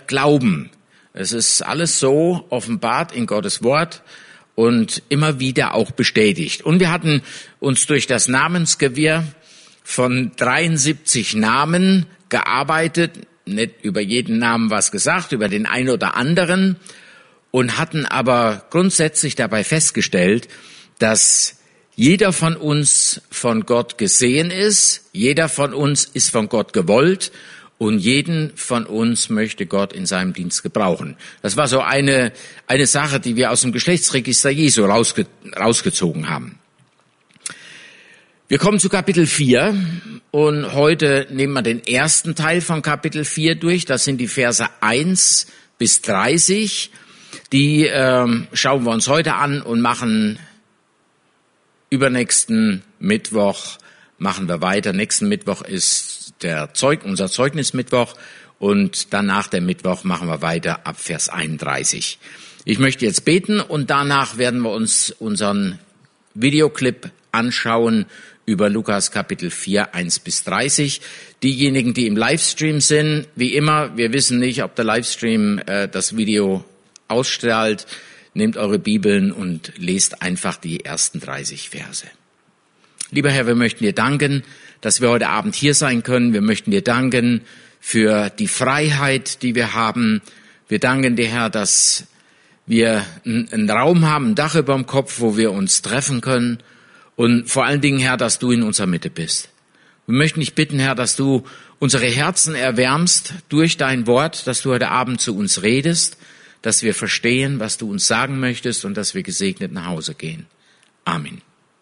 glauben. Es ist alles so offenbart in Gottes Wort und immer wieder auch bestätigt. Und wir hatten uns durch das Namensgewirr von 73 Namen gearbeitet, nicht über jeden Namen was gesagt, über den einen oder anderen, und hatten aber grundsätzlich dabei festgestellt, dass jeder von uns von Gott gesehen ist, jeder von uns ist von Gott gewollt und jeden von uns möchte Gott in seinem Dienst gebrauchen. Das war so eine Sache, die wir aus dem Geschlechtsregister Jesu rausgezogen haben. Wir kommen zu Kapitel 4 und heute nehmen wir den ersten Teil von Kapitel 4 durch. Das sind die Verse 1 bis 30. Die schauen wir uns heute an und machen übernächsten Mittwoch machen wir weiter. Nächsten Mittwoch ist unser Zeugnismittwoch und danach der Mittwoch machen wir weiter ab Vers 31. Ich möchte jetzt beten und danach werden wir uns unseren Videoclip anschauen über Lukas Kapitel 4, 1 bis 30. Diejenigen, die im Livestream sind, wie immer, wir wissen nicht, ob der Livestream das Video ausstrahlt. Nehmt eure Bibeln und lest einfach die ersten 30 Verse. Lieber Herr, wir möchten dir danken, dass wir heute Abend hier sein können. Wir möchten dir danken für die Freiheit, die wir haben. Wir danken dir, Herr, dass wir einen Raum haben, ein Dach über dem Kopf, wo wir uns treffen können. Und vor allen Dingen, Herr, dass du in unserer Mitte bist. Wir möchten dich bitten, Herr, dass du unsere Herzen erwärmst durch dein Wort, dass du heute Abend zu uns redest, dass wir verstehen, was du uns sagen möchtest und dass wir gesegnet nach Hause gehen. Amen.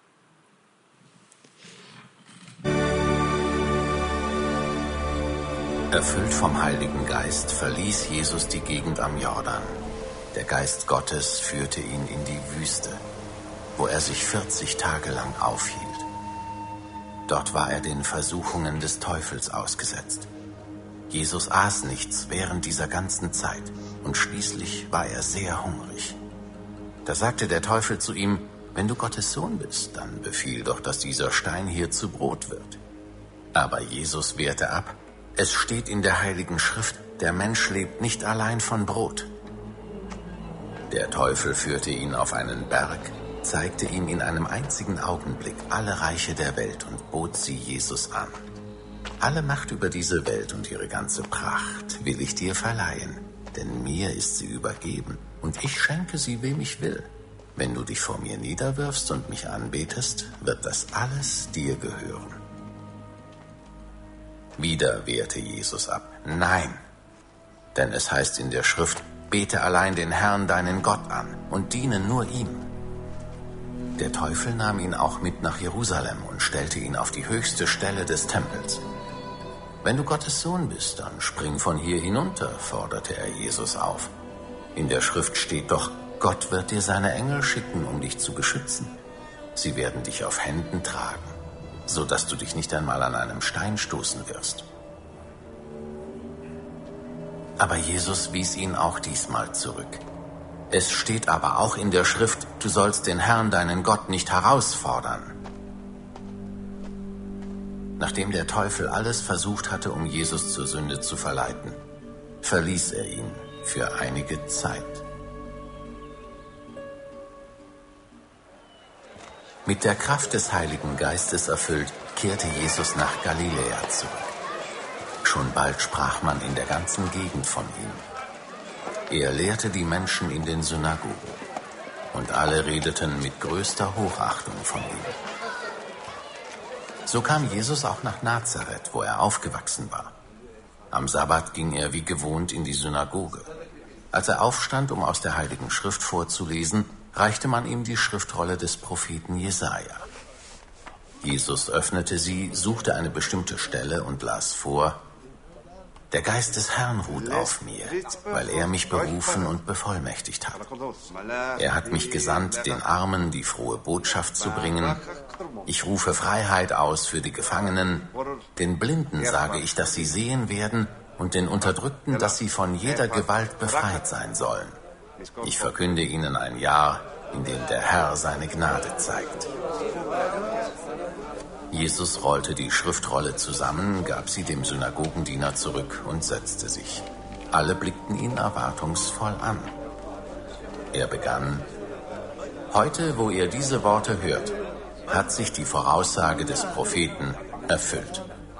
Erfüllt vom Heiligen Geist verließ Jesus die Gegend am Jordan. Der Geist Gottes führte ihn in die Wüste, wo er sich 40 Tage lang aufhielt. Dort war er den Versuchungen des Teufels ausgesetzt. Jesus aß nichts während dieser ganzen Zeit und schließlich war er sehr hungrig. Da sagte der Teufel zu ihm: Wenn du Gottes Sohn bist, dann befiehl doch, dass dieser Stein hier zu Brot wird. Aber Jesus wehrte ab: Es steht in der Heiligen Schrift, der Mensch lebt nicht allein von Brot. Der Teufel führte ihn auf einen Berg, zeigte ihm in einem einzigen Augenblick alle Reiche der Welt und bot sie Jesus an. Alle Macht über diese Welt und ihre ganze Pracht will ich dir verleihen, denn mir ist sie übergeben und ich schenke sie, wem ich will. Wenn du dich vor mir niederwirfst und mich anbetest, wird das alles dir gehören. Wieder wehrte Jesus ab: Nein, denn es heißt in der Schrift: Bete allein den Herrn, deinen Gott an und diene nur ihm. Der Teufel nahm ihn auch mit nach Jerusalem und stellte ihn auf die höchste Stelle des Tempels. Wenn du Gottes Sohn bist, dann spring von hier hinunter, forderte er Jesus auf. In der Schrift steht doch: Gott wird dir seine Engel schicken, um dich zu beschützen. Sie werden dich auf Händen tragen, so dass du dich nicht einmal an einem Stein stoßen wirst. Aber Jesus wies ihn auch diesmal zurück. Es steht aber auch in der Schrift: Du sollst den Herrn, deinen Gott, nicht herausfordern. Nachdem der Teufel alles versucht hatte, um Jesus zur Sünde zu verleiten, verließ er ihn für einige Zeit. Mit der Kraft des Heiligen Geistes erfüllt, kehrte Jesus nach Galiläa zurück. Schon bald sprach man in der ganzen Gegend von ihm. Er lehrte die Menschen in den Synagogen, und alle redeten mit größter Hochachtung von ihm. So kam Jesus auch nach Nazareth, wo er aufgewachsen war. Am Sabbat ging er wie gewohnt in die Synagoge. Als er aufstand, um aus der Heiligen Schrift vorzulesen, reichte man ihm die Schriftrolle des Propheten Jesaja. Jesus öffnete sie, suchte eine bestimmte Stelle und las vor: Der Geist des Herrn ruht auf mir, weil er mich berufen und bevollmächtigt hat. Er hat mich gesandt, den Armen die frohe Botschaft zu bringen. Ich rufe Freiheit aus für die Gefangenen. Den Blinden sage ich, dass sie sehen werden, und den Unterdrückten, dass sie von jeder Gewalt befreit sein sollen. Ich verkünde ihnen ein Jahr, in dem der Herr seine Gnade zeigt. Jesus rollte die Schriftrolle zusammen, gab sie dem Synagogendiener zurück und setzte sich. Alle blickten ihn erwartungsvoll an. Er begann: Heute, wo ihr diese Worte hört, hat sich die Voraussage des Propheten erfüllt.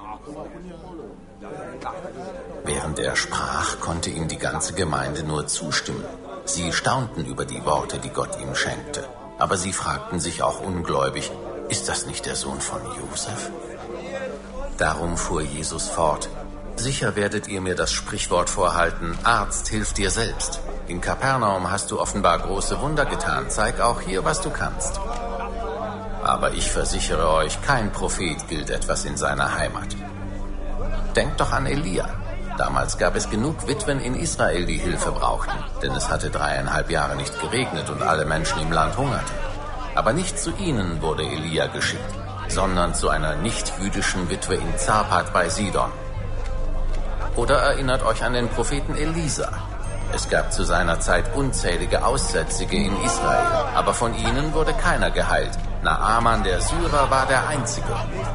Während er sprach, konnte ihm die ganze Gemeinde nur zustimmen. Sie staunten über die Worte, die Gott ihm schenkte. Aber sie fragten sich auch ungläubig: Ist das nicht der Sohn von Josef? Darum fuhr Jesus fort: Sicher werdet ihr mir das Sprichwort vorhalten: Arzt, hilf dir selbst. In Kapernaum hast du offenbar große Wunder getan. Zeig auch hier, was du kannst. Aber ich versichere euch, kein Prophet gilt etwas in seiner Heimat. Denkt doch an Elia. Damals gab es genug Witwen in Israel, die Hilfe brauchten, denn es hatte 3,5 Jahre nicht geregnet und alle Menschen im Land hungerten. Aber nicht zu ihnen wurde Elia geschickt, sondern zu einer nicht-jüdischen Witwe in Zarpat bei Sidon. Oder erinnert euch an den Propheten Elisa. Es gab zu seiner Zeit unzählige Aussätzige in Israel, aber von ihnen wurde keiner geheilt. Naaman der Syrer war der Einzige.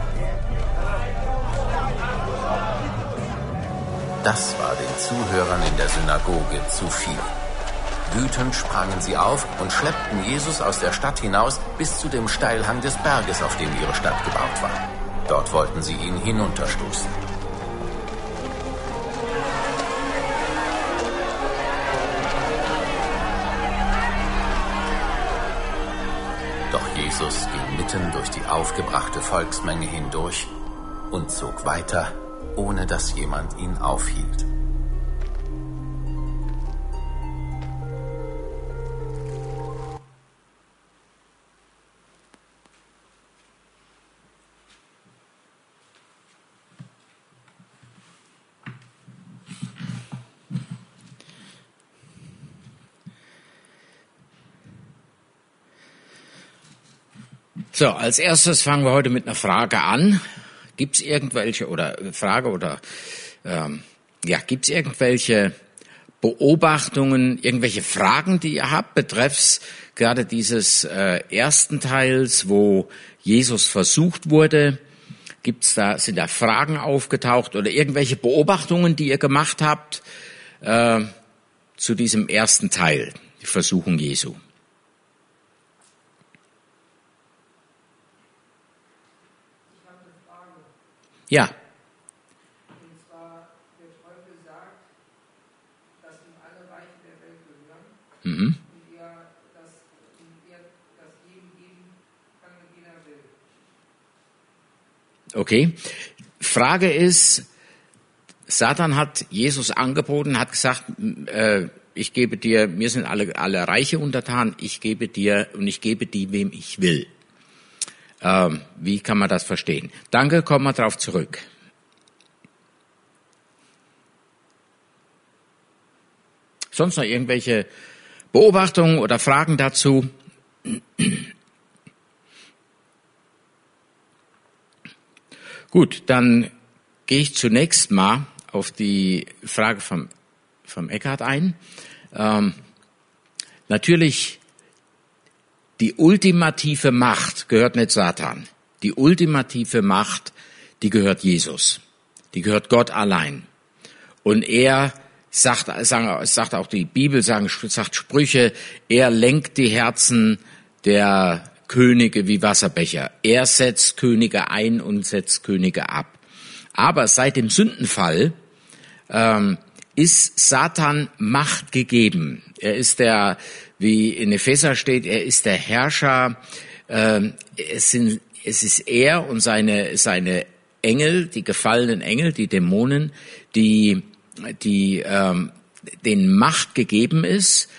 Das war den Zuhörern in der Synagoge zu viel. Wütend sprangen sie auf und schleppten Jesus aus der Stadt hinaus bis zu dem Steilhang des Berges, auf dem ihre Stadt gebaut war. Dort wollten sie ihn hinunterstoßen. Doch Jesus ging mitten durch die aufgebrachte Volksmenge hindurch und zog weiter, ohne dass jemand ihn aufhielt. So, als erstes fangen wir heute mit einer Frage an. Gibt's irgendwelche gibt's irgendwelche Beobachtungen, irgendwelche Fragen, die ihr habt, betreffs gerade dieses ersten Teils, wo Jesus versucht wurde? Sind da Fragen aufgetaucht oder irgendwelche Beobachtungen, die ihr gemacht habt zu diesem ersten Teil, die Versuchung Jesu? Ja. Und zwar, der Teufel sagt, dass ihm alle Reiche der Welt gehören und er das jedem geben kann, wie er will. Okay. Frage ist, Satan hat Jesus angeboten, hat gesagt, ich gebe dir, mir sind alle Reiche untertan, ich gebe dir und ich gebe die, wem ich will. Wie kann man das verstehen? Danke, kommen wir darauf zurück. Sonst noch irgendwelche Beobachtungen oder Fragen dazu? Gut, dann gehe ich zunächst mal auf die Frage vom Eckhard ein. Natürlich, die ultimative Macht gehört nicht Satan. Die ultimative Macht, die gehört Jesus. Die gehört Gott allein. Und er sagt auch die Bibel, sagt Sprüche, er lenkt die Herzen der Könige wie Wasserbecher. Er setzt Könige ein und setzt Könige ab. Aber seit dem Sündenfall ist Satan Macht gegeben. Er ist wie in Epheser steht, er ist der Herrscher. Es ist er und seine Engel, die gefallenen Engel, die Dämonen, die denen Macht gegeben ist.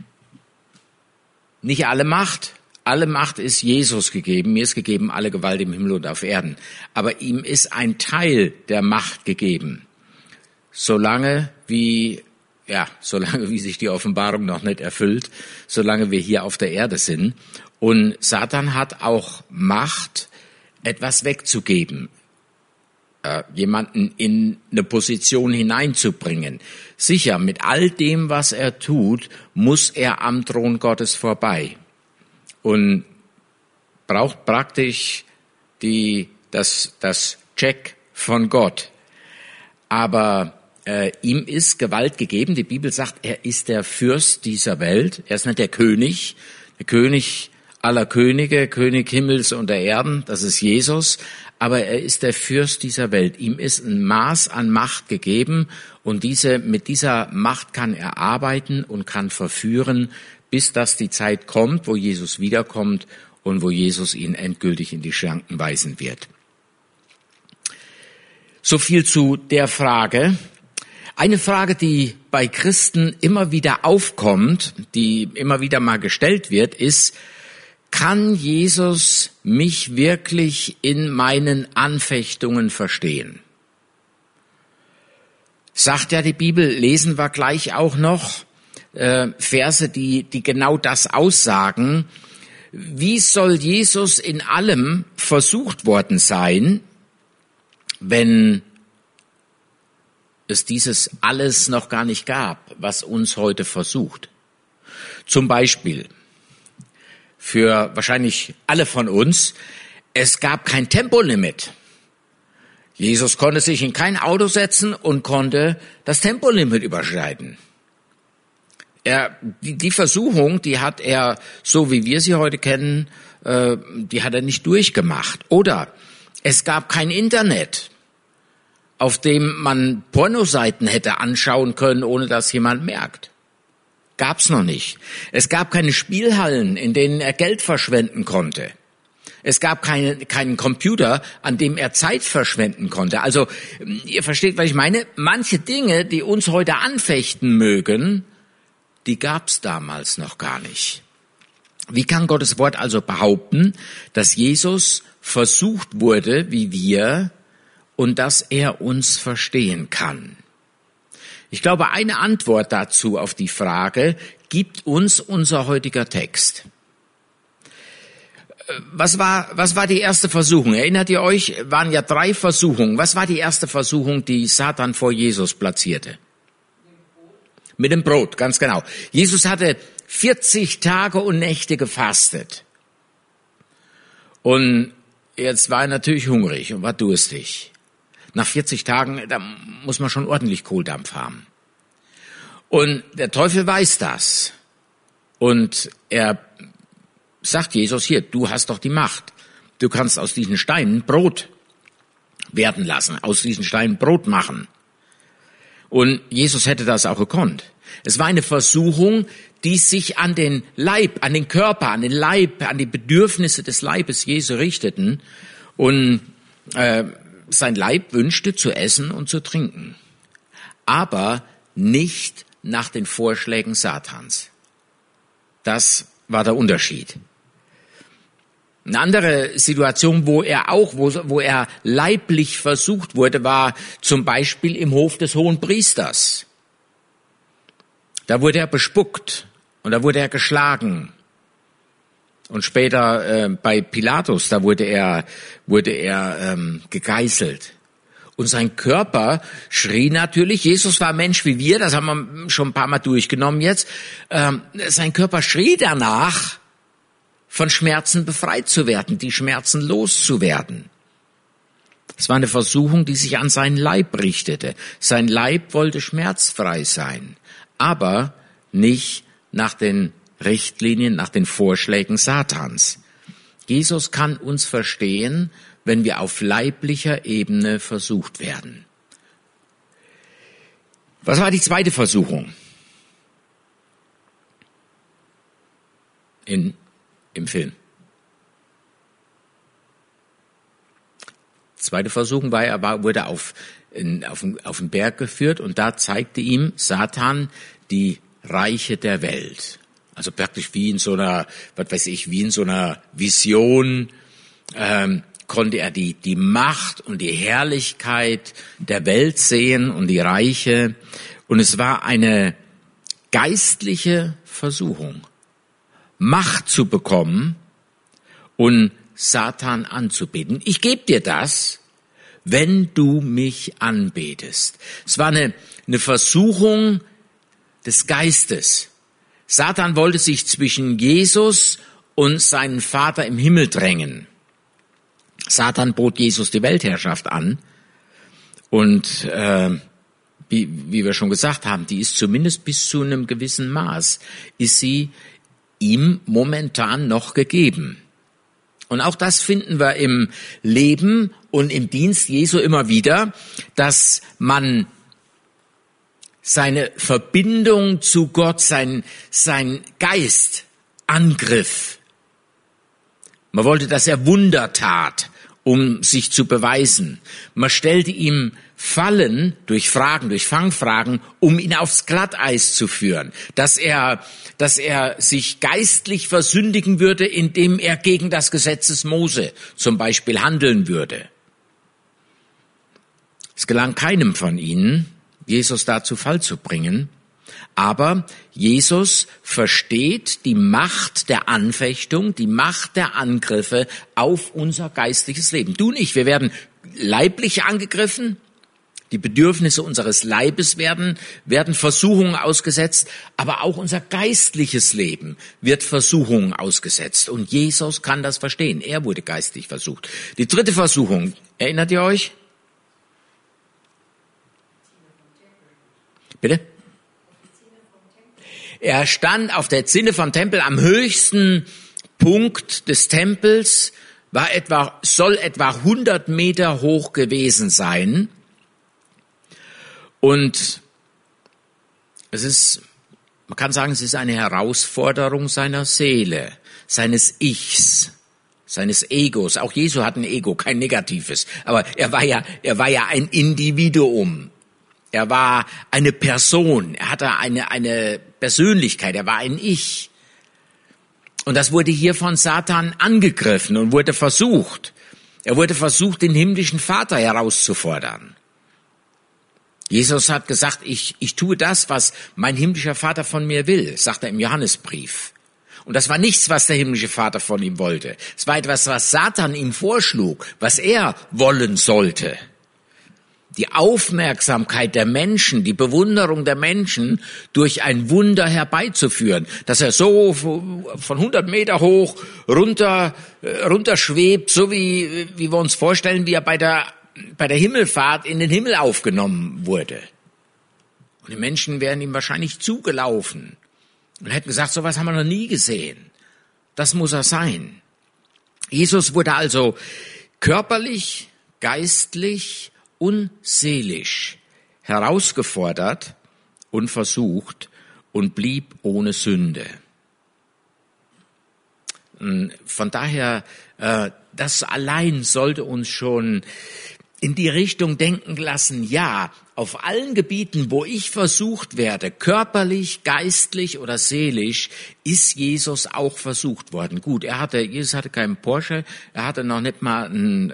Nicht alle Macht. Alle Macht ist Jesus gegeben. Mir ist gegeben alle Gewalt im Himmel und auf Erden. Aber ihm ist ein Teil der Macht gegeben. Solange wie sich die Offenbarung noch nicht erfüllt, solange wir hier auf der Erde sind. Und Satan hat auch Macht, etwas wegzugeben, jemanden in eine Position hineinzubringen. Sicher, mit all dem, was er tut, muss er am Thron Gottes vorbei und braucht praktisch das Check von Gott. Aber ihm ist Gewalt gegeben. Die Bibel sagt, er ist der Fürst dieser Welt. Er ist nicht der König aller Könige, König Himmels und der Erden, das ist Jesus. Aber er ist der Fürst dieser Welt. Ihm ist ein Maß an Macht gegeben und mit dieser Macht kann er arbeiten und kann verführen, bis dass die Zeit kommt, wo Jesus wiederkommt und wo Jesus ihn endgültig in die Schranken weisen wird. So viel zu der Frage. Eine Frage, die bei Christen immer wieder aufkommt, die immer wieder mal gestellt wird, ist, kann Jesus mich wirklich in meinen Anfechtungen verstehen? Sagt ja die Bibel, lesen wir gleich auch noch, Verse, die genau das aussagen. Wie soll Jesus in allem versucht worden sein, wenn es dieses alles noch gar nicht gab, was uns heute versucht? Zum Beispiel, für wahrscheinlich alle von uns, es gab kein Tempolimit. Jesus konnte sich in kein Auto setzen und konnte das Tempolimit überschreiten. Die Versuchung, die hat er, so wie wir sie heute kennen, die hat er nicht durchgemacht. Oder es gab kein Internet, auf dem man Pornoseiten hätte anschauen können, ohne dass jemand merkt. Gab's noch nicht. Es gab keine Spielhallen, in denen er Geld verschwenden konnte. Es gab keinen Computer, an dem er Zeit verschwenden konnte. Also, ihr versteht, was ich meine? Manche Dinge, die uns heute anfechten mögen, die gab's damals noch gar nicht. Wie kann Gottes Wort also behaupten, dass Jesus versucht wurde, wie wir, und dass er uns verstehen kann? Ich glaube, eine Antwort dazu auf die Frage gibt uns unser heutiger Text. Was war die erste Versuchung? Erinnert ihr euch? Waren ja 3 Versuchungen. Was war die erste Versuchung, die Satan vor Jesus platzierte? Mit dem Brot, ganz genau. Jesus hatte 40 Tage und Nächte gefastet. Und jetzt war er natürlich hungrig und war durstig. Nach 40 Tagen, da muss man schon ordentlich Kohldampf haben. Und der Teufel weiß das. Und er sagt Jesus, hier, du hast doch die Macht. Du kannst aus diesen Steinen Brot werden lassen, aus diesen Steinen Brot machen. Und Jesus hätte das auch gekonnt. Es war eine Versuchung, die sich an den Leib, an den Körper, an den Leib, an die Bedürfnisse des Leibes Jesu richteten. Und sein Leib wünschte zu essen und zu trinken, aber nicht nach den Vorschlägen Satans. Das war der Unterschied. Eine andere Situation, wo er leiblich versucht wurde, war zum Beispiel im Hof des Hohenpriesters. Da wurde er bespuckt und da wurde er geschlagen. Und später bei Pilatus, da wurde er gegeißelt. Und sein Körper schrie natürlich, Jesus war Mensch wie wir, das haben wir schon ein paar Mal durchgenommen jetzt, sein Körper schrie danach, von Schmerzen befreit zu werden, die Schmerzen loszuwerden. Es war eine Versuchung, die sich an seinen Leib richtete. Sein Leib wollte schmerzfrei sein, aber nicht nach den Richtlinien, nach den Vorschlägen Satans. Jesus kann uns verstehen, wenn wir auf leiblicher Ebene versucht werden. Was war die zweite Versuchung? Im Film. Die zweite Versuchung war, er wurde auf den Berg geführt und da zeigte ihm Satan die Reiche der Welt. Also praktisch wie in so einer, wie in so einer Vision, konnte er die Macht und die Herrlichkeit der Welt sehen und die Reiche. Und es war eine geistliche Versuchung, Macht zu bekommen und Satan anzubeten. Ich gebe dir das, wenn du mich anbetest. Es war eine Versuchung des Geistes. Satan wollte sich zwischen Jesus und seinen Vater im Himmel drängen. Satan bot Jesus die Weltherrschaft an und wie wir schon gesagt haben, die ist zumindest bis zu einem gewissen Maß, ist sie ihm momentan noch gegeben. Und auch das finden wir im Leben und im Dienst Jesu immer wieder, dass man seine Verbindung zu Gott, sein Geist angriff. Man wollte, dass er Wunder tat, um sich zu beweisen. Man stellte ihm Fallen durch Fragen, durch Fangfragen, um ihn aufs Glatteis zu führen. Dass er sich geistlich versündigen würde, indem er gegen das Gesetz des Mose zum Beispiel handeln würde. Es gelang keinem von ihnen, Jesus da zu Fall zu bringen. Aber Jesus versteht die Macht der Anfechtung, die Macht der Angriffe auf unser geistliches Leben. Du und ich, wir werden leiblich angegriffen. Die Bedürfnisse unseres Leibes werden Versuchungen ausgesetzt, aber auch unser geistliches Leben wird Versuchungen ausgesetzt. Und Jesus kann das verstehen. Er wurde geistlich versucht. Die dritte Versuchung, erinnert ihr euch? Bitte? Er stand auf der Zinne vom Tempel am höchsten Punkt des Tempels, soll etwa 100 Meter hoch gewesen sein. Und man kann sagen, es ist eine Herausforderung seiner Seele, seines Ichs, seines Egos. Auch Jesu hat ein Ego, kein negatives. Aber er war ja ein Individuum. Er war eine Person. Er hatte eine Persönlichkeit. Er war ein Ich. Und das wurde hier von Satan angegriffen und wurde versucht. Er wurde versucht, den himmlischen Vater herauszufordern. Jesus hat gesagt, ich tue das, was mein himmlischer Vater von mir will, sagt er im Johannesbrief. Und das war nichts, was der himmlische Vater von ihm wollte. Es war etwas, was Satan ihm vorschlug, was er wollen sollte. Die Aufmerksamkeit der Menschen, die Bewunderung der Menschen durch ein Wunder herbeizuführen, dass er so von 100 Meter hoch runterschwebt, so wie wir uns vorstellen, wie er bei der Himmelfahrt in den Himmel aufgenommen wurde. Und die Menschen wären ihm wahrscheinlich zugelaufen und hätten gesagt, sowas haben wir noch nie gesehen. Das muss er sein. Jesus wurde also körperlich, geistlich und seelisch herausgefordert und versucht und blieb ohne Sünde. Von daher, das allein sollte uns schon in die Richtung denken lassen, ja, auf allen Gebieten, wo ich versucht werde, körperlich, geistlich oder seelisch, ist Jesus auch versucht worden. Gut, Jesus hatte keinen Porsche, er hatte noch nicht mal ein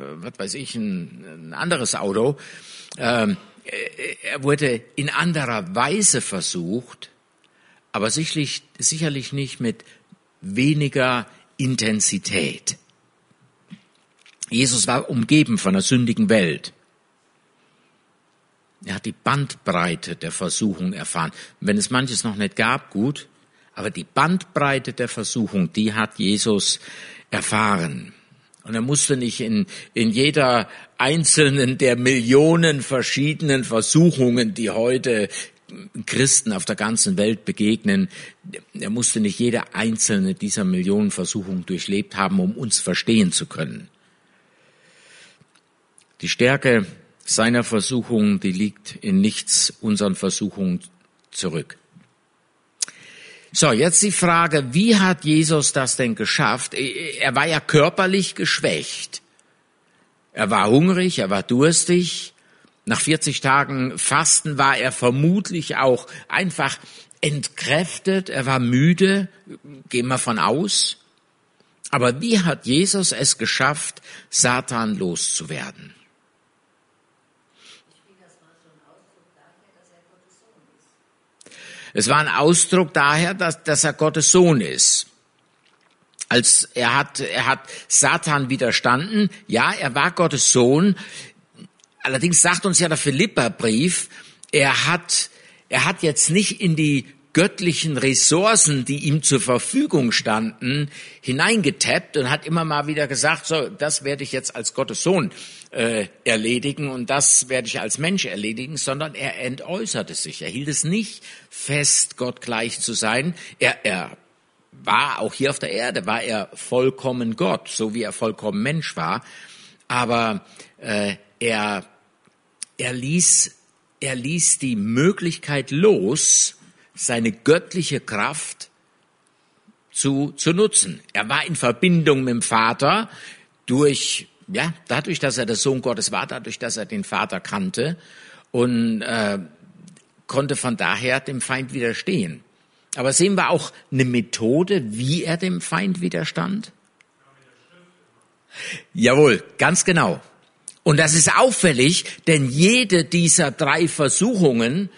anderes Auto. Er wurde in anderer Weise versucht, aber sicherlich nicht mit weniger Intensität. Jesus war umgeben von einer sündigen Welt. Er hat die Bandbreite der Versuchung erfahren. Wenn es manches noch nicht gab, gut, aber die Bandbreite der Versuchung, die hat Jesus erfahren. Und er musste nicht in jeder einzelnen der Millionen verschiedenen Versuchungen, die heute Christen auf der ganzen Welt begegnen, er musste nicht jede einzelne dieser Millionen Versuchungen durchlebt haben, um uns verstehen zu können. Die Stärke seiner Versuchung, die liegt in nichts unseren Versuchungen zurück. So, jetzt die Frage, wie hat Jesus das denn geschafft? Er war ja körperlich geschwächt. Er war hungrig, er war durstig. Nach 40 Tagen Fasten war er vermutlich auch einfach entkräftet. Er war müde, gehen wir von aus. Aber wie hat Jesus es geschafft, Satan loszuwerden? Es war ein Ausdruck daher, dass er Gottes Sohn ist. Als er hat Satan widerstanden. Ja, er war Gottes Sohn. Allerdings sagt uns ja der Philipperbrief, er hat jetzt nicht in die göttlichen Ressourcen, die ihm zur Verfügung standen, hineingetappt und hat immer mal wieder gesagt, so, das werde ich jetzt als Gottes Sohn erledigen und das werde ich als Mensch erledigen, sondern er entäußerte sich. Er hielt es nicht fest, Gott gleich zu sein. Er war auch hier auf der Erde, war er vollkommen Gott, so wie er vollkommen Mensch war. Aber er ließ die Möglichkeit los, seine göttliche Kraft zu nutzen. Er war in Verbindung mit dem Vater dadurch, dass er der Sohn Gottes war, dadurch, dass er den Vater kannte und konnte von daher dem Feind widerstehen. Aber sehen wir auch eine Methode, wie er dem Feind widerstand? Jawohl, ganz genau. Und das ist auffällig, denn jede dieser drei Versuchungen,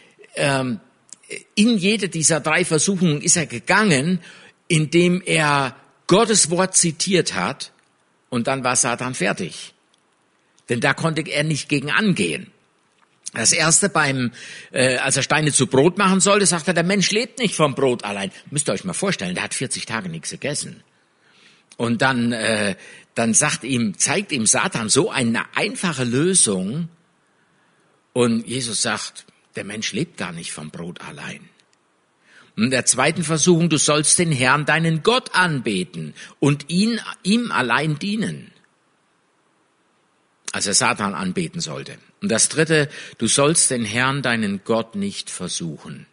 in jede dieser drei Versuchungen ist er gegangen, indem er Gottes Wort zitiert hat, und dann war Satan fertig. Denn da konnte er nicht gegen angehen. Das erste als er Steine zu Brot machen sollte, sagte er, der Mensch lebt nicht vom Brot allein. Müsst ihr euch mal vorstellen, der hat 40 Tage nichts gegessen. Und dann zeigt ihm Satan so eine einfache Lösung. Und Jesus sagt, der Mensch lebt gar nicht vom Brot allein. Und in der zweiten Versuchung, du sollst den Herrn, deinen Gott, anbeten und ihm allein dienen. Als er Satan anbeten sollte. Und das dritte, du sollst den Herrn, deinen Gott, nicht versuchen.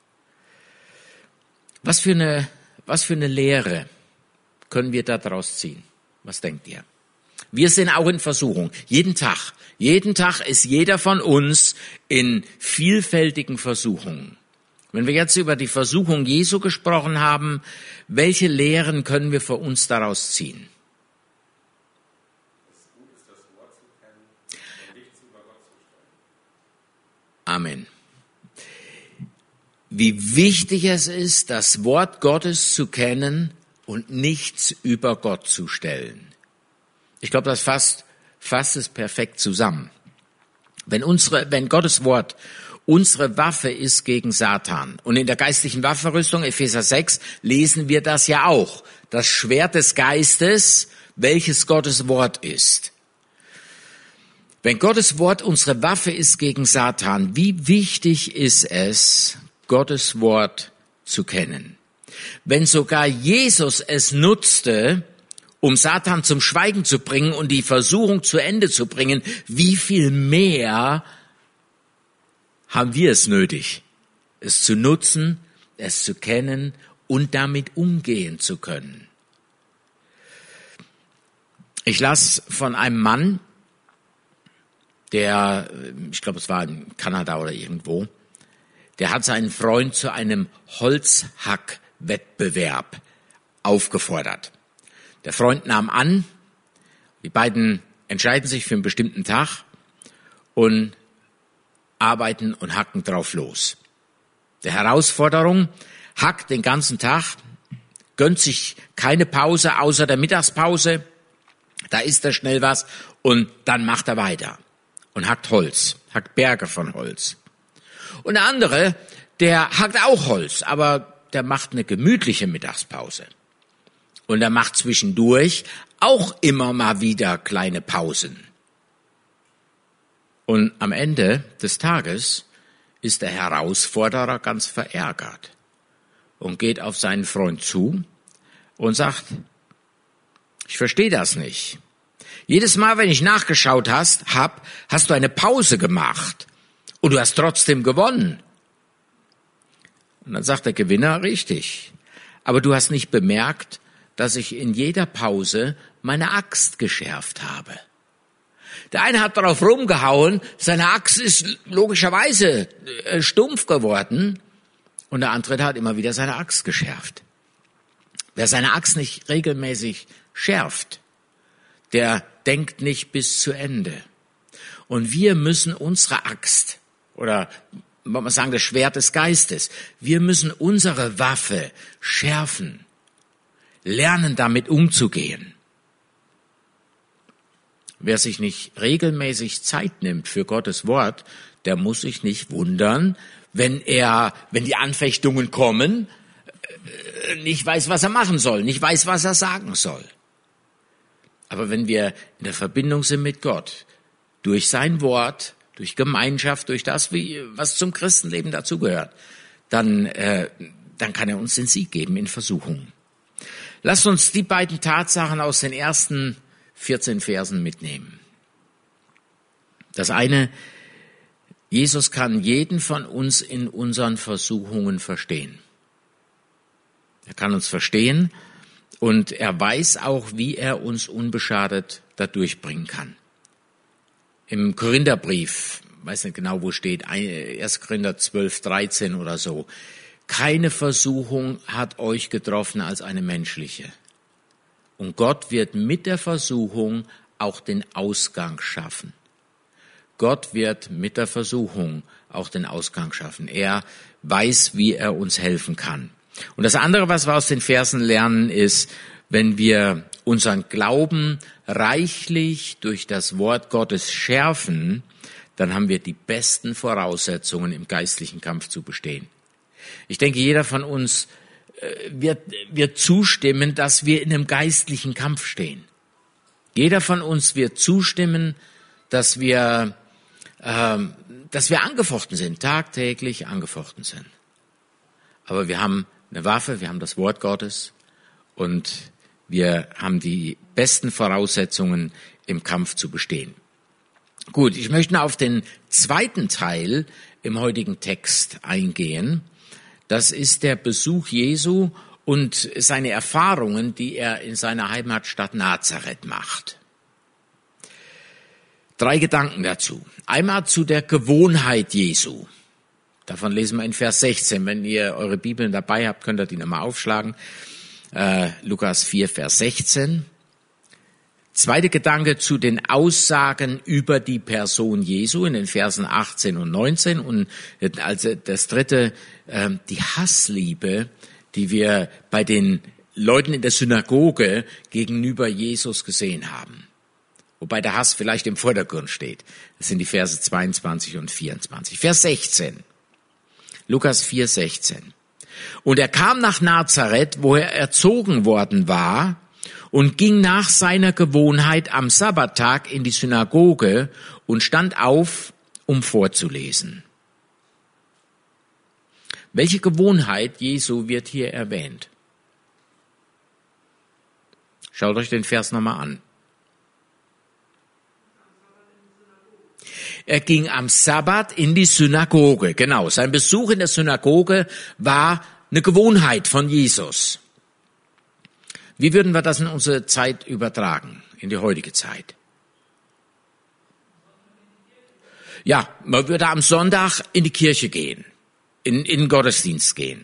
Was für eine Lehre können wir daraus ziehen? Was denkt ihr? Wir sind auch in Versuchung. Jeden Tag. Jeden Tag ist jeder von uns in vielfältigen Versuchungen. Wenn wir jetzt über die Versuchung Jesu gesprochen haben, welche Lehren können wir für uns daraus ziehen? Amen. Wie wichtig es ist, das Wort Gottes zu kennen und nichts über Gott zu stellen. Ich glaube, das fasst es perfekt zusammen. Wenn Gottes Wort unsere Waffe ist gegen Satan. Und in der geistlichen Waffenrüstung, Epheser 6, lesen wir das ja auch. Das Schwert des Geistes, welches Gottes Wort ist. Wenn Gottes Wort unsere Waffe ist gegen Satan, wie wichtig ist es, Gottes Wort zu kennen? Wenn sogar Jesus es nutzte, um Satan zum Schweigen zu bringen und die Versuchung zu Ende zu bringen, wie viel mehr haben wir es nötig, es zu nutzen, es zu kennen und damit umgehen zu können. Ich las von einem Mann, ich glaube, es war in Kanada oder irgendwo, der hat seinen Freund zu einem Holzhackwettbewerb aufgefordert. Der Freund nahm an, die beiden entscheiden sich für einen bestimmten Tag und arbeiten und hacken drauf los. Der Herausforderung, hackt den ganzen Tag, gönnt sich keine Pause außer der Mittagspause, da isst er schnell was und dann macht er weiter und hackt Holz, hackt Berge von Holz. Und der andere, der hackt auch Holz, aber der macht eine gemütliche Mittagspause. Und er macht zwischendurch auch immer mal wieder kleine Pausen. Und am Ende des Tages ist der Herausforderer ganz verärgert und geht auf seinen Freund zu und sagt, ich verstehe das nicht. Jedes Mal, wenn ich nachgeschaut hast du eine Pause gemacht und du hast trotzdem gewonnen. Und dann sagt der Gewinner, richtig, aber du hast nicht bemerkt, dass ich in jeder Pause meine Axt geschärft habe. Der eine hat darauf rumgehauen, seine Axt ist logischerweise stumpf geworden und der andere hat immer wieder seine Axt geschärft. Wer seine Axt nicht regelmäßig schärft, der denkt nicht bis zu Ende. Und wir müssen unsere Axt, oder wollen wir sagen, das Schwert des Geistes, wir müssen unsere Waffe schärfen, lernen damit umzugehen. Wer sich nicht regelmäßig Zeit nimmt für Gottes Wort, der muss sich nicht wundern, wenn die Anfechtungen kommen, nicht weiß, was er machen soll, nicht weiß, was er sagen soll. Aber wenn wir in der Verbindung sind mit Gott, durch sein Wort, durch Gemeinschaft, durch das, was zum Christenleben dazugehört, dann kann er uns den Sieg geben in Versuchungen. Lasst uns die beiden Tatsachen aus den ersten 14 Versen mitnehmen. Das eine, Jesus kann jeden von uns in unseren Versuchungen verstehen. Er kann uns verstehen und er weiß auch, wie er uns unbeschadet da durchbringen kann. Im Korintherbrief, weiß nicht genau, wo steht, 1. Korinther 12, 13 oder so. Keine Versuchung hat euch getroffen als eine menschliche. Und Gott wird mit der Versuchung auch den Ausgang schaffen. Gott wird mit der Versuchung auch den Ausgang schaffen. Er weiß, wie er uns helfen kann. Und das andere, was wir aus den Versen lernen, ist, wenn wir unseren Glauben reichlich durch das Wort Gottes schärfen, dann haben wir die besten Voraussetzungen, im geistlichen Kampf zu bestehen. Ich denke, jeder von uns wird zustimmen, dass wir in einem geistlichen Kampf stehen. Jeder von uns wird zustimmen, dass wir angefochten sind, tagtäglich angefochten sind. Aber wir haben eine Waffe, wir haben das Wort Gottes und wir haben die besten Voraussetzungen, im Kampf zu bestehen. Gut, ich möchte auf den zweiten Teil im heutigen Text eingehen. Das ist der Besuch Jesu und seine Erfahrungen, die er in seiner Heimatstadt Nazareth macht. 3 Gedanken dazu. Einmal zu der Gewohnheit Jesu. Davon lesen wir in Vers 16. Wenn ihr eure Bibeln dabei habt, könnt ihr die nochmal aufschlagen. Lukas 4, Vers 16. Zweiter Gedanke zu den Aussagen über die Person Jesu in den Versen 18 und 19. Und also das dritte, die Hassliebe, die wir bei den Leuten in der Synagoge gegenüber Jesus gesehen haben. Wobei der Hass vielleicht im Vordergrund steht. Das sind die Verse 22 und 24. Vers 16. Lukas 4, 16. Und er kam nach Nazareth, wo er erzogen worden war, und ging nach seiner Gewohnheit am Sabbattag in die Synagoge und stand auf, um vorzulesen. Welche Gewohnheit Jesu wird hier erwähnt? Schaut euch den Vers nochmal an. Er ging am Sabbat in die Synagoge. Genau, sein Besuch in der Synagoge war eine Gewohnheit von Jesus. Wie würden wir das in unsere Zeit übertragen, in die heutige Zeit? Ja, man würde am Sonntag in die Kirche gehen, in den Gottesdienst gehen.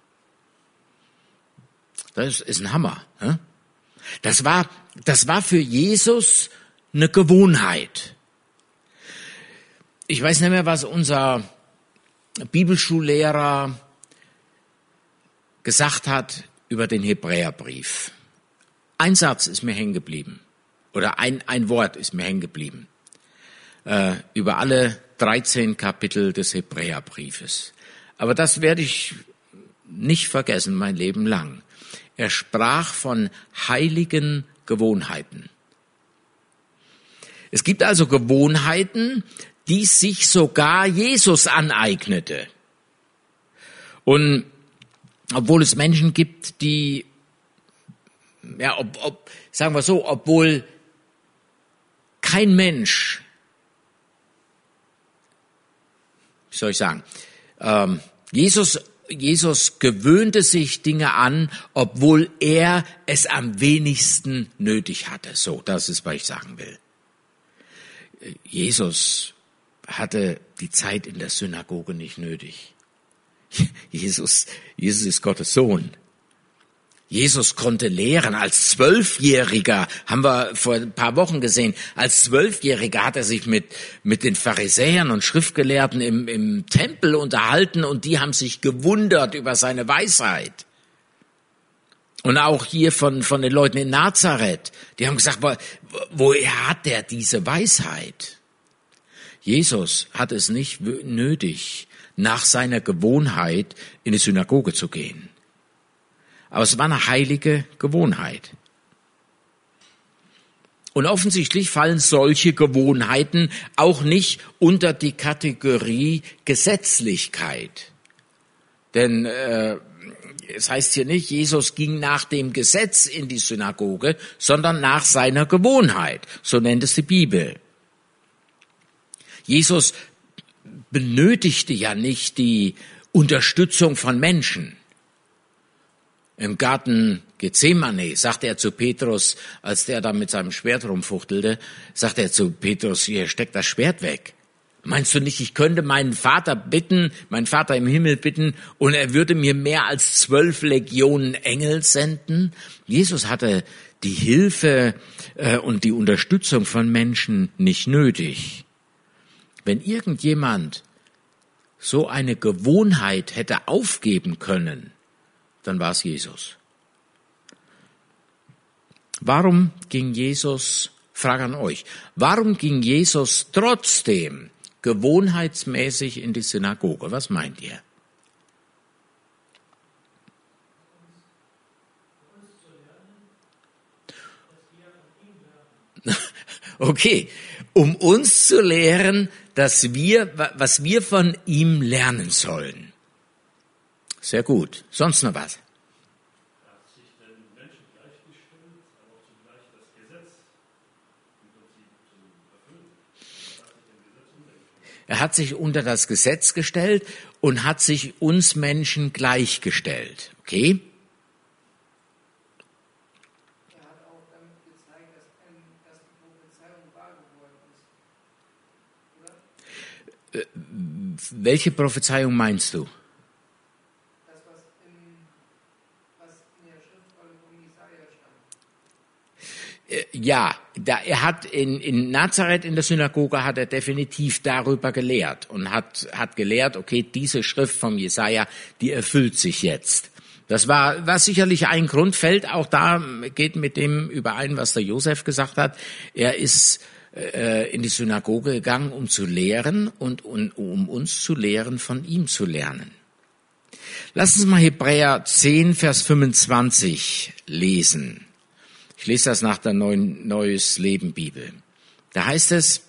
Das ist ein Hammer. Das war für Jesus eine Gewohnheit. Ich weiß nicht mehr, was unser Bibelschullehrer gesagt hat über den Hebräerbrief. Ein Satz ist mir hängen geblieben, oder ein Wort ist mir hängen geblieben, über alle 13 Kapitel des Hebräerbriefes. Aber das werde ich nicht vergessen, mein Leben lang. Er sprach von heiligen Gewohnheiten. Es gibt also Gewohnheiten, die sich sogar Jesus aneignete. Und obwohl es Menschen gibt, die, ja, sagen wir so, obwohl kein Mensch, wie soll ich sagen, Jesus gewöhnte sich Dinge an, obwohl er es am wenigsten nötig hatte. So, das ist, was ich sagen will. Jesus hatte die Zeit in der Synagoge nicht nötig. Jesus ist Gottes Sohn. Jesus konnte lehren als 12-Jähriger, haben wir vor ein paar Wochen gesehen, als 12-Jähriger hat er sich mit den Pharisäern und Schriftgelehrten im Tempel unterhalten und die haben sich gewundert über seine Weisheit. Und auch hier von den Leuten in Nazareth, die haben gesagt, woher hat der diese Weisheit? Jesus hat es nicht nötig, nach seiner Gewohnheit in die Synagoge zu gehen. Aber es war eine heilige Gewohnheit. Und offensichtlich fallen solche Gewohnheiten auch nicht unter die Kategorie Gesetzlichkeit. Denn es heißt hier nicht, Jesus ging nach dem Gesetz in die Synagoge, sondern nach seiner Gewohnheit. So nennt es die Bibel. Jesus benötigte ja nicht die Unterstützung von Menschen. Im Garten Gethsemane sagte er zu Petrus, als der da mit seinem Schwert rumfuchtelte, sagte er zu Petrus, hier, steck das Schwert weg. Meinst du nicht, ich könnte meinen Vater im Himmel bitten, und er würde mir mehr als 12 Legionen Engel senden? Jesus hatte die Hilfe und die Unterstützung von Menschen nicht nötig. Wenn irgendjemand so eine Gewohnheit hätte aufgeben können, dann war es Jesus. Warum ging Jesus, Frage an euch, warum ging Jesus trotzdem gewohnheitsmäßig in die Synagoge? Was meint ihr? Okay, um uns zu lehren, was wir von ihm lernen sollen. Sehr gut. Sonst noch was? Er hat sich den Menschen gleichgestellt, aber auch zugleich das Gesetz im Prinzip zu erfüllen. Er hat sich unter das Gesetz gestellt und hat sich uns Menschen gleichgestellt. Okay? Er hat auch damit gezeigt, dass die Prophezeiung wahr geworden ist. Oder? Welche Prophezeiung meinst du? Ja, er hat in Nazareth in der Synagoge hat er definitiv darüber gelehrt und hat gelehrt, okay, diese Schrift vom Jesaja, die erfüllt sich jetzt. Das war sicherlich ein Grund, fällt auch da, geht mit dem überein, was der Josef gesagt hat. Er ist in die Synagoge gegangen, um zu lehren und um uns zu lehren, von ihm zu lernen. Lass uns mal Hebräer 10, Vers 25 lesen. Ich lese das nach der Neues Leben Bibel. Da heißt es,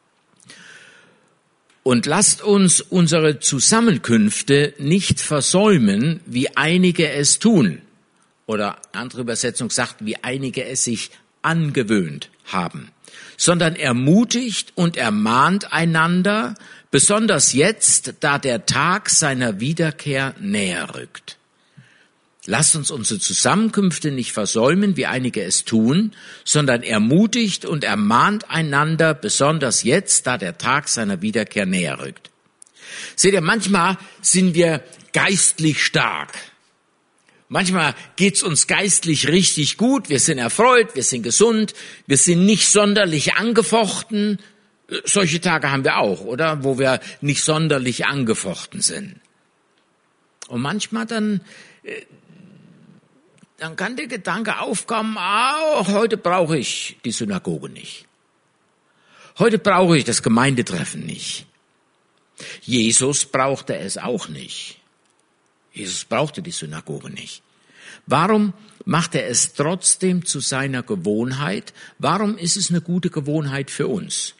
und lasst uns unsere Zusammenkünfte nicht versäumen, wie einige es tun. Oder andere Übersetzung sagt, wie einige es sich angewöhnt haben. Sondern ermutigt und ermahnt einander, besonders jetzt, da der Tag seiner Wiederkehr näher rückt. Lasst uns unsere Zusammenkünfte nicht versäumen, wie einige es tun, sondern ermutigt und ermahnt einander, besonders jetzt, da der Tag seiner Wiederkehr näher rückt. Seht ihr, manchmal sind wir geistlich stark. Manchmal geht's uns geistlich richtig gut, wir sind erfreut, wir sind gesund, wir sind nicht sonderlich angefochten. Solche Tage haben wir auch, oder? Wo wir nicht sonderlich angefochten sind. Und manchmal dann kann der Gedanke aufkommen, heute brauche ich die Synagoge nicht. Heute brauche ich das Gemeindetreffen nicht. Jesus brauchte es auch nicht. Jesus brauchte die Synagoge nicht. Warum macht er es trotzdem zu seiner Gewohnheit? Warum ist es eine gute Gewohnheit für uns?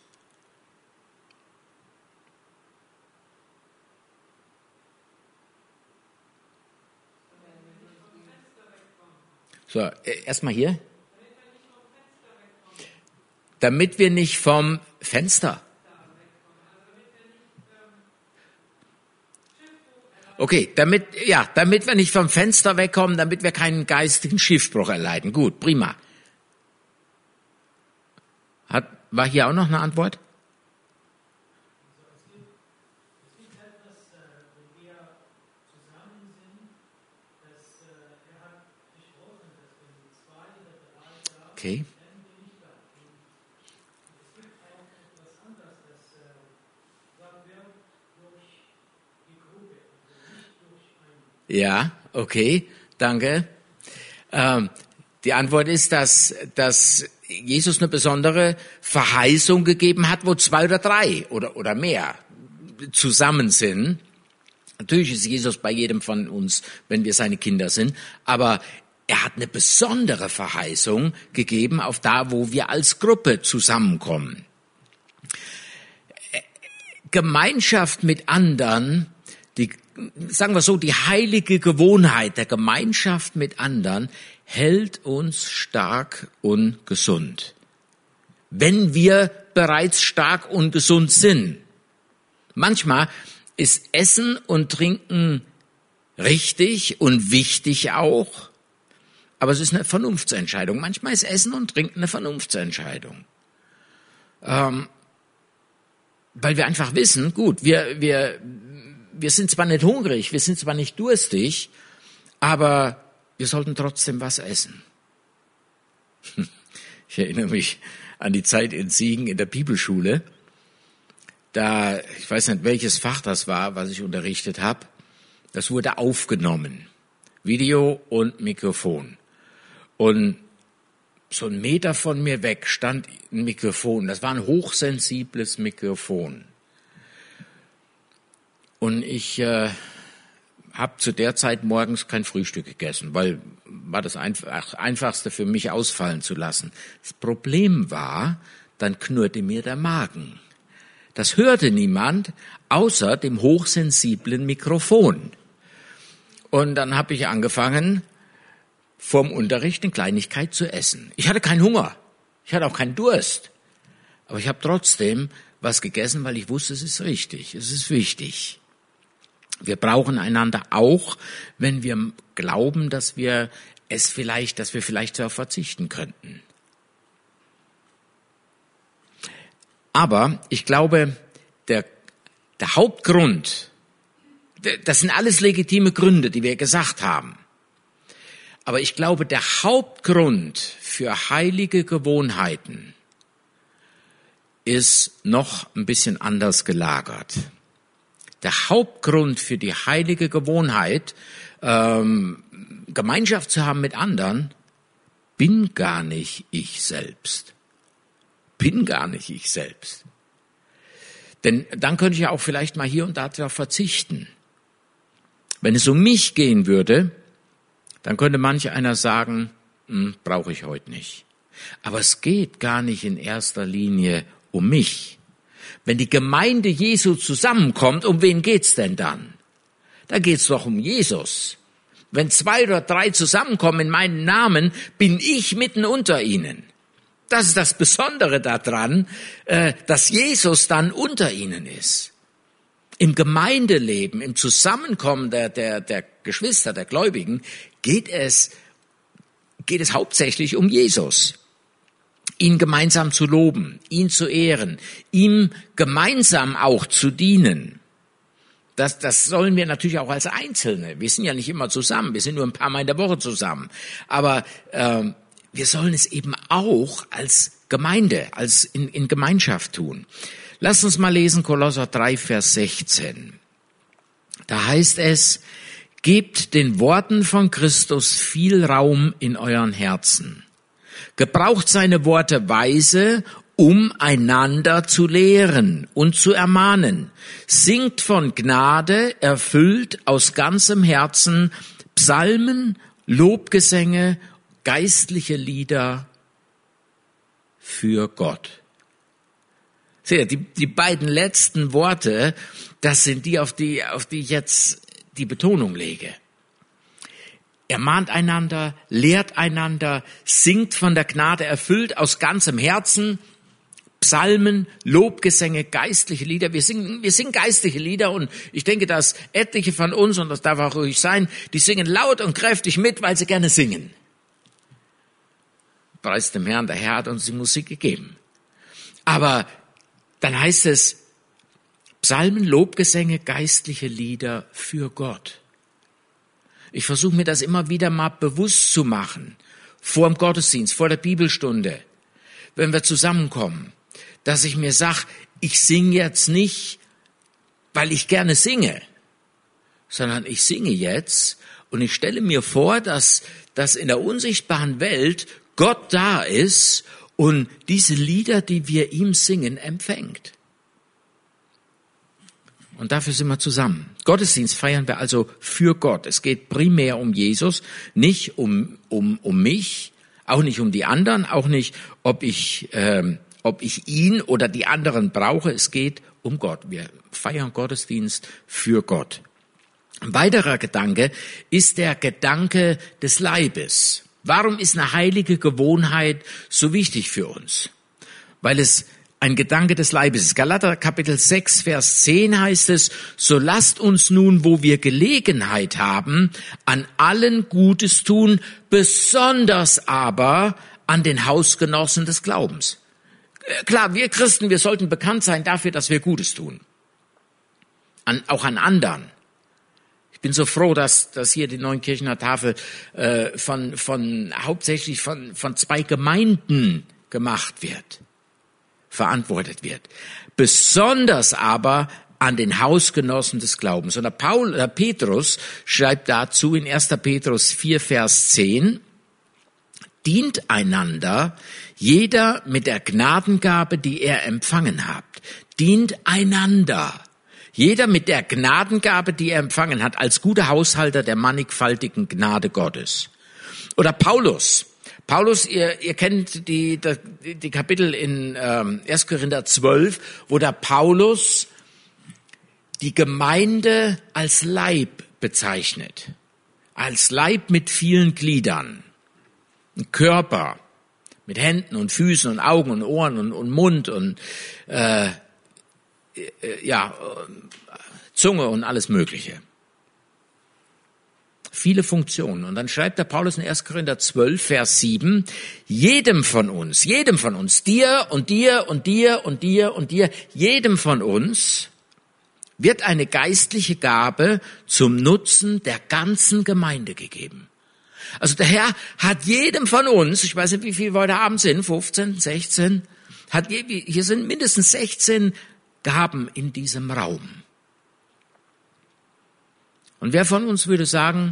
So, erstmal hier. Damit wir nicht vom Fenster. Okay, damit wir nicht vom Fenster wegkommen, damit wir keinen geistigen Schiffbruch erleiden. Gut, prima. War hier auch noch eine Antwort? Okay. Ja, okay, danke. Die Antwort ist, dass Jesus eine besondere Verheißung gegeben hat, wo 2 oder 3 oder mehr zusammen sind. Natürlich ist Jesus bei jedem von uns, wenn wir seine Kinder sind, aber er hat eine besondere Verheißung gegeben auf da, wo wir als Gruppe zusammenkommen. Gemeinschaft mit anderen, sagen wir so, die heilige Gewohnheit der Gemeinschaft mit anderen hält uns stark und gesund. Wenn wir bereits stark und gesund sind. Manchmal ist Essen und Trinken richtig und wichtig auch, aber es ist eine Vernunftsentscheidung. Manchmal ist Essen und Trinken eine Vernunftsentscheidung. Weil wir einfach wissen, gut, wir sind zwar nicht hungrig, wir sind zwar nicht durstig, aber wir sollten trotzdem was essen. Ich erinnere mich an die Zeit in Siegen in der Bibelschule. Da, ich weiß nicht, welches Fach das war, was ich unterrichtet habe, das wurde aufgenommen. Video und Mikrofon. Und so 1 Meter von mir weg stand ein Mikrofon. Das war ein hochsensibles Mikrofon. Und ich habe zu der Zeit morgens kein Frühstück gegessen, weil war das Einfachste für mich ausfallen zu lassen. Das Problem war, dann knurrte mir der Magen. Das hörte niemand außer dem hochsensiblen Mikrofon. Und dann habe ich angefangen, vorm Unterricht eine Kleinigkeit zu essen. Ich hatte keinen Hunger, ich hatte auch keinen Durst, aber ich habe trotzdem was gegessen, weil ich wusste, es ist richtig, es ist wichtig. Wir brauchen einander auch, wenn wir glauben, dass wir vielleicht darauf verzichten könnten. Aber ich glaube, der Hauptgrund, das sind alles legitime Gründe, die wir gesagt haben. Aber ich glaube, der Hauptgrund für heilige Gewohnheiten ist noch ein bisschen anders gelagert. Der Hauptgrund für die heilige Gewohnheit, Gemeinschaft zu haben mit anderen, bin gar nicht ich selbst. Bin gar nicht ich selbst. Denn dann könnte ich ja auch vielleicht mal hier und da darauf verzichten. Wenn es um mich gehen würde, dann könnte manch einer sagen, brauche ich heute nicht. Aber es geht gar nicht in erster Linie um mich. Wenn die Gemeinde Jesu zusammenkommt, um wen geht's denn dann? Da geht's doch um Jesus. Wenn 2 oder 3 zusammenkommen in meinem Namen, bin ich mitten unter ihnen. Das ist das Besondere daran, dass Jesus dann unter ihnen ist. Im Gemeindeleben, im Zusammenkommen der Geschwister, der Gläubigen, geht es hauptsächlich um Jesus. Ihn gemeinsam zu loben, ihn zu ehren, ihm gemeinsam auch zu dienen. Das sollen wir natürlich auch als Einzelne. Wir sind ja nicht immer zusammen, wir sind nur ein paar Mal in der Woche zusammen. Aber wir sollen es eben auch als Gemeinde, als in Gemeinschaft tun. Lasst uns mal lesen, Kolosser 3, Vers 16. Da heißt es, gebt den Worten von Christus viel Raum in euren Herzen. Gebraucht seine Worte weise, um einander zu lehren und zu ermahnen. Singt von Gnade, erfüllt aus ganzem Herzen Psalmen, Lobgesänge, geistliche Lieder für Gott. Seht ihr, die beiden letzten Worte, das sind die, auf die ich jetzt die Betonung lege. Ermahnt einander, lehrt einander, singt von der Gnade erfüllt aus ganzem Herzen, Psalmen, Lobgesänge, geistliche Lieder. Wir singen geistliche Lieder und ich denke, dass etliche von uns, und das darf auch ruhig sein, die singen laut und kräftig mit, weil sie gerne singen. Preis dem Herrn, der Herr hat uns die Musik gegeben. Aber dann heißt es, Psalmen, Lobgesänge, geistliche Lieder für Gott. Ich versuche mir das immer wieder mal bewusst zu machen, vor dem Gottesdienst, vor der Bibelstunde, wenn wir zusammenkommen, dass ich mir sage, ich singe jetzt nicht, weil ich gerne singe, sondern ich singe jetzt und ich stelle mir vor, dass in der unsichtbaren Welt Gott da ist und diese Lieder, die wir ihm singen, empfängt. Und dafür sind wir zusammen. Gottesdienst feiern wir also für Gott. Es geht primär um Jesus, nicht um mich, auch nicht um die anderen, auch nicht, ob ich ihn oder die anderen brauche. Es geht um Gott. Wir feiern Gottesdienst für Gott. Ein weiterer Gedanke ist der Gedanke des Leibes. Warum ist eine heilige Gewohnheit so wichtig für uns? Weil es ein Gedanke des Leibes ist. Galater Kapitel 6, Vers 10 heißt es, so lasst uns nun, wo wir Gelegenheit haben, an allen Gutes tun, besonders aber an den Hausgenossen des Glaubens. Klar, wir Christen, wir sollten bekannt sein dafür, dass wir Gutes tun. Auch an anderen. Ich bin so froh, dass hier die Neunkirchener Tafel hauptsächlich von 2 Gemeinden gemacht wird, verantwortet wird. Besonders aber an den Hausgenossen des Glaubens. Und der Petrus schreibt dazu in 1. Petrus 4, Vers 10, dient einander, jeder mit der Gnadengabe, die er empfangen hat. Dient einander. Jeder mit der Gnadengabe, die er empfangen hat, als guter Haushalter der mannigfaltigen Gnade Gottes. Oder Paulus. Paulus, ihr kennt die Kapitel in 1. Korinther 12, wo der Paulus die Gemeinde als Leib bezeichnet. Als Leib mit vielen Gliedern. Ein Körper mit Händen und Füßen und Augen und Ohren und Mund und Zunge und alles Mögliche. Viele Funktionen. Und dann schreibt der Paulus in 1. Korinther 12, Vers 7, jedem von uns, dir und dir und dir und dir und dir, jedem von uns wird eine geistliche Gabe zum Nutzen der ganzen Gemeinde gegeben. Also der Herr hat jedem von uns, ich weiß nicht, wie viele heute Abend sind, 15, 16, hier sind mindestens 16 Gaben in diesem Raum. Und wer von uns würde sagen,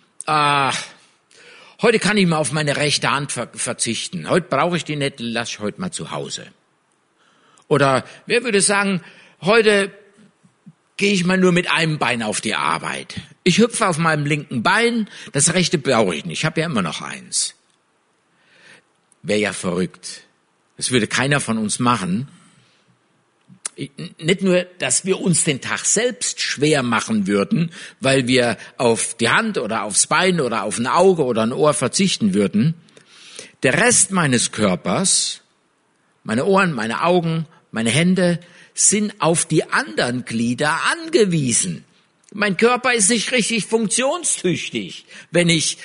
heute kann ich mal auf meine rechte Hand verzichten. Heute brauche ich die nicht, lasse ich heute mal zu Hause. Oder wer würde sagen, heute gehe ich mal nur mit einem Bein auf die Arbeit. Ich hüpfe auf meinem linken Bein, das rechte brauche ich nicht, ich habe ja immer noch eins. Wäre ja verrückt. Das würde keiner von uns machen. Nicht nur, dass wir uns den Tag selbst schwer machen würden, weil wir auf die Hand oder aufs Bein oder auf ein Auge oder ein Ohr verzichten würden. Der Rest meines Körpers, meine Ohren, meine Augen, meine Hände, sind auf die anderen Glieder angewiesen. Mein Körper ist nicht richtig funktionstüchtig, wenn ich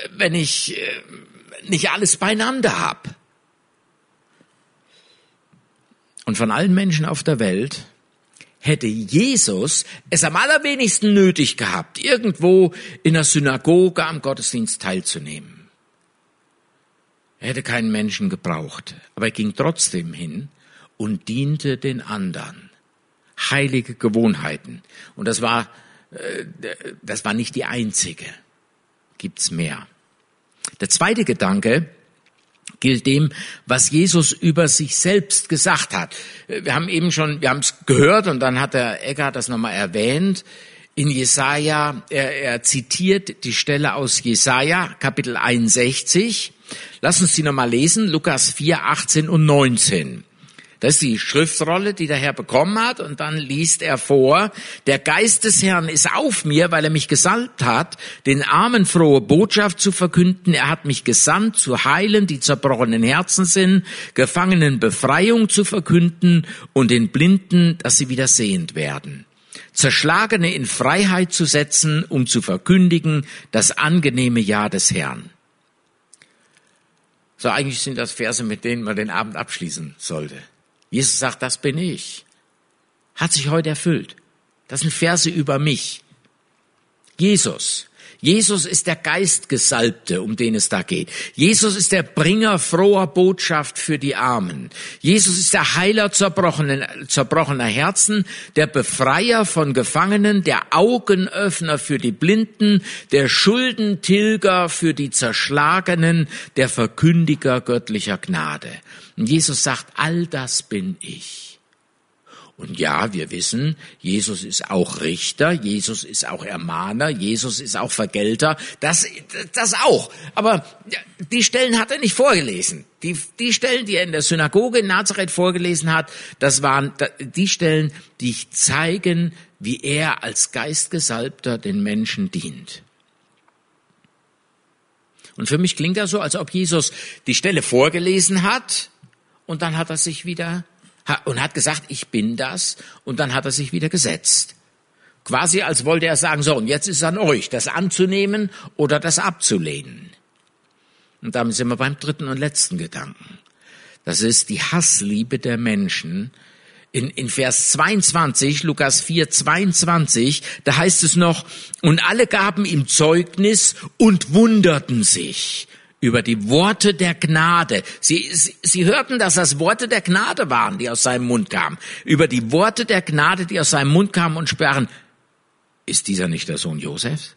nicht alles beieinander habe. Und von allen Menschen auf der Welt hätte Jesus es am allerwenigsten nötig gehabt, irgendwo in der Synagoge am Gottesdienst teilzunehmen. Er hätte keinen Menschen gebraucht, aber er ging trotzdem hin und diente den anderen. Heilige Gewohnheiten. Und das war nicht die einzige. Gibt's mehr. Der zweite Gedanke gilt dem, was Jesus über sich selbst gesagt hat. Wir haben es gehört und dann hat der Eckhardt das nochmal erwähnt. In Jesaja, er zitiert die Stelle aus Jesaja, Kapitel 61. Lass uns die nochmal lesen, Lukas 4, 18 und 19. Das ist die Schriftrolle, die der Herr bekommen hat, und dann liest er vor, der Geist des Herrn ist auf mir, weil er mich gesalbt hat, den Armen frohe Botschaft zu verkünden. Er hat mich gesandt, zu heilen, die zerbrochenen Herzen sind, Gefangenen Befreiung zu verkünden und den Blinden, dass sie wieder sehend werden. Zerschlagene in Freiheit zu setzen, um zu verkündigen das angenehme Jahr des Herrn. So, eigentlich sind das Verse, mit denen man den Abend abschließen sollte. Jesus sagt, das bin ich. Hat sich heute erfüllt. Das sind Verse über mich. Jesus. Jesus ist der Geistgesalbte, um den es da geht. Jesus ist der Bringer froher Botschaft für die Armen. Jesus ist der Heiler zerbrochener Herzen, der Befreier von Gefangenen, der Augenöffner für die Blinden, der Schuldentilger für die Zerschlagenen, der Verkündiger göttlicher Gnade. Und Jesus sagt, all das bin ich. Und ja, wir wissen, Jesus ist auch Richter, Jesus ist auch Ermahner, Jesus ist auch Vergelter, das auch. Aber die Stellen hat er nicht vorgelesen. Die Stellen, die er in der Synagoge in Nazareth vorgelesen hat, das waren die Stellen, die zeigen, wie er als Geistgesalbter den Menschen dient. Und für mich klingt das so, als ob Jesus die Stelle vorgelesen hat und dann hat er sich wieder und hat gesagt, ich bin das, und dann hat er sich wieder gesetzt. Quasi als wollte er sagen, so, und jetzt ist es an euch, das anzunehmen oder das abzulehnen. Und damit sind wir beim dritten und letzten Gedanken. Das ist die Hassliebe der Menschen. In Vers 22, Lukas 4:22, da heißt es noch, und alle gaben ihm Zeugnis und wunderten sich über die Worte der Gnade. Sie hörten, dass das Worte der Gnade waren, die aus seinem Mund kamen. Über die Worte der Gnade, die aus seinem Mund kamen, und sprachen, ist dieser nicht der Sohn Josefs?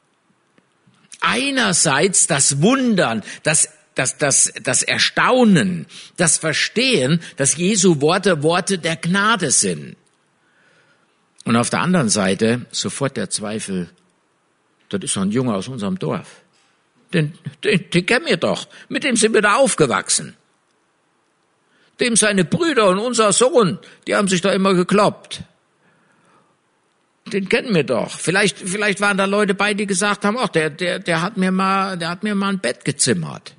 Einerseits das Wundern, das Erstaunen, das Verstehen, dass Jesu Worte der Gnade sind. Und auf der anderen Seite sofort der Zweifel, das ist so ein Junge aus unserem Dorf. Den kennen wir doch, mit dem sind wir da aufgewachsen. Dem seine Brüder und unser Sohn, die haben sich da immer gekloppt. Den kennen wir doch. Vielleicht waren da Leute bei, die gesagt haben, ach, der hat mir mal ein Bett gezimmert.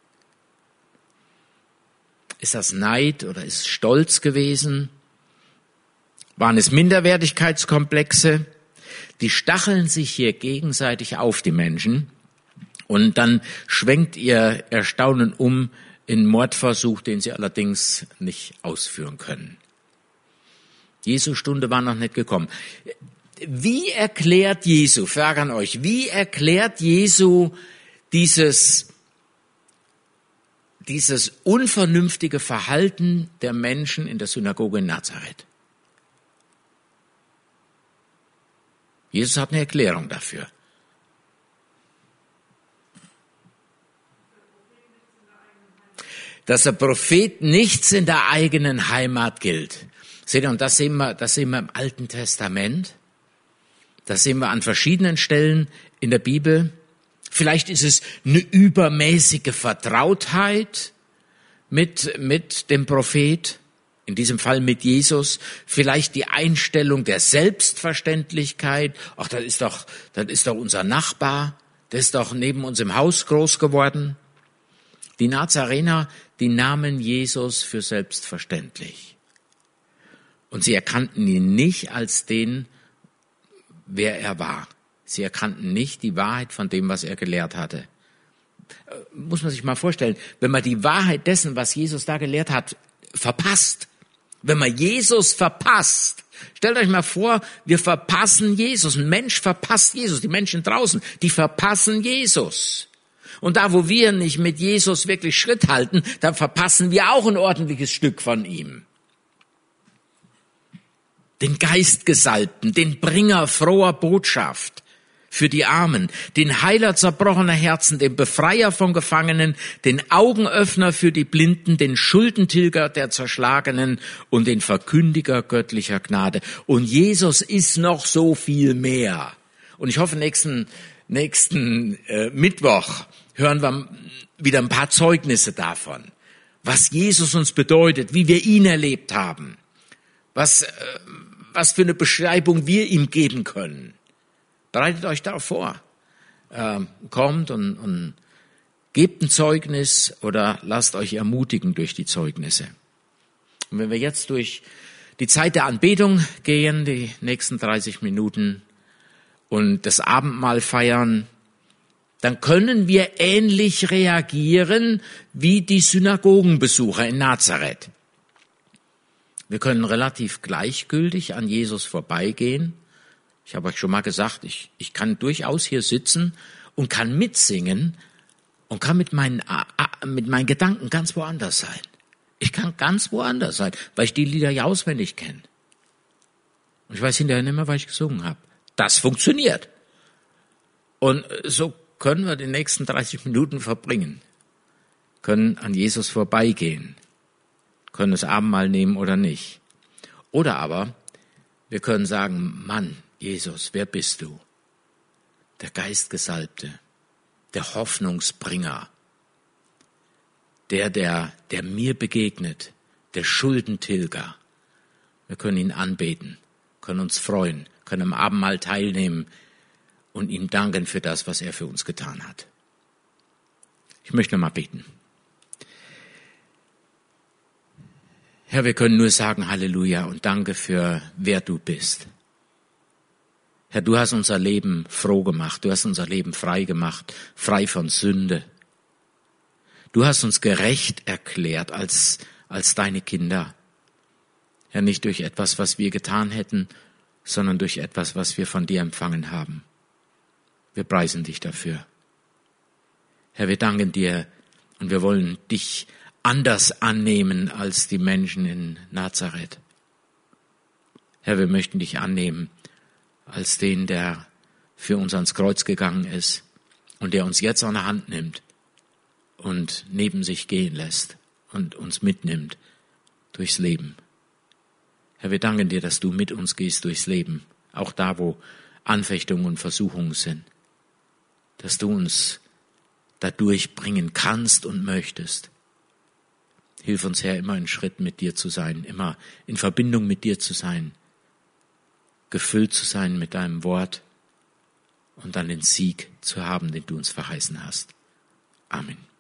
Ist das Neid oder ist es Stolz gewesen? Waren es Minderwertigkeitskomplexe? Die stacheln sich hier gegenseitig auf, die Menschen. Und dann schwenkt ihr Erstaunen in Mordversuch, den sie allerdings nicht ausführen können. Jesu Stunde war noch nicht gekommen. Wie erklärt Jesu, Frage an euch, wie erklärt Jesu dieses unvernünftige Verhalten der Menschen in der Synagoge in Nazareth? Jesus hat eine Erklärung dafür. Dass der Prophet nichts in der eigenen Heimat gilt. Seht ihr, und das sehen wir im Alten Testament. Das sehen wir an verschiedenen Stellen in der Bibel. Vielleicht ist es eine übermäßige Vertrautheit mit dem Prophet, in diesem Fall mit Jesus. Vielleicht die Einstellung der Selbstverständlichkeit. Ach, das ist doch unser Nachbar. Der ist doch neben uns im Haus groß geworden. Die Nazarener, die nahmen Jesus für selbstverständlich. Und sie erkannten ihn nicht als den, wer er war. Sie erkannten nicht die Wahrheit von dem, was er gelehrt hatte. Muss man sich mal vorstellen, wenn man die Wahrheit dessen, was Jesus da gelehrt hat, verpasst. Wenn man Jesus verpasst. Stellt euch mal vor, wir verpassen Jesus. Ein Mensch verpasst Jesus. Die Menschen draußen, die verpassen Jesus. Und da, wo wir nicht mit Jesus wirklich Schritt halten, da verpassen wir auch ein ordentliches Stück von ihm. Den Geistgesalbten, den Bringer froher Botschaft für die Armen, den Heiler zerbrochener Herzen, den Befreier von Gefangenen, den Augenöffner für die Blinden, den Schuldentilger der Zerschlagenen und den Verkündiger göttlicher Gnade. Und Jesus ist noch so viel mehr. Und ich hoffe, nächsten Mittwoch hören wir wieder ein paar Zeugnisse davon, was Jesus uns bedeutet, wie wir ihn erlebt haben, was für eine Beschreibung wir ihm geben können. Bereitet euch darauf vor. Kommt und gebt ein Zeugnis oder lasst euch ermutigen durch die Zeugnisse. Und wenn wir jetzt durch die Zeit der Anbetung gehen, die nächsten 30 Minuten, und das Abendmahl feiern, dann können wir ähnlich reagieren wie die Synagogenbesucher in Nazareth. Wir können relativ gleichgültig an Jesus vorbeigehen. Ich habe euch schon mal gesagt, ich kann durchaus hier sitzen und kann mitsingen und kann mit meinen Gedanken ganz woanders sein. Ich kann ganz woanders sein, weil ich die Lieder ja auswendig kenne. Und ich weiß hinterher nicht mehr, was ich gesungen habe. Das funktioniert. Und so können wir die nächsten 30 Minuten verbringen, können an Jesus vorbeigehen, können das Abendmahl nehmen oder nicht. Oder aber wir können sagen, Mann, Jesus, wer bist du? Der Geistgesalbte, der Hoffnungsbringer, der mir begegnet, der Schuldentilger. Wir können ihn anbeten, können uns freuen, können am Abendmahl teilnehmen und ihm danken für das, was er für uns getan hat. Ich möchte noch mal beten. Herr, wir können nur sagen Halleluja und danke für wer du bist. Herr, du hast unser Leben froh gemacht, du hast unser Leben frei gemacht, frei von Sünde. Du hast uns gerecht erklärt als deine Kinder. Herr, nicht durch etwas, was wir getan hätten, sondern durch etwas, was wir von dir empfangen haben. Wir preisen dich dafür. Herr, wir danken dir und wir wollen dich anders annehmen als die Menschen in Nazareth. Herr, wir möchten dich annehmen als den, der für uns ans Kreuz gegangen ist und der uns jetzt an der Hand nimmt und neben sich gehen lässt und uns mitnimmt durchs Leben. Herr, wir danken dir, dass du mit uns gehst durchs Leben, auch da, wo Anfechtungen und Versuchungen sind, dass du uns dadurch bringen kannst und möchtest. Hilf uns, Herr, immer in Schritt mit dir zu sein, immer in Verbindung mit dir zu sein, gefüllt zu sein mit deinem Wort und dann den Sieg zu haben, den du uns verheißen hast. Amen.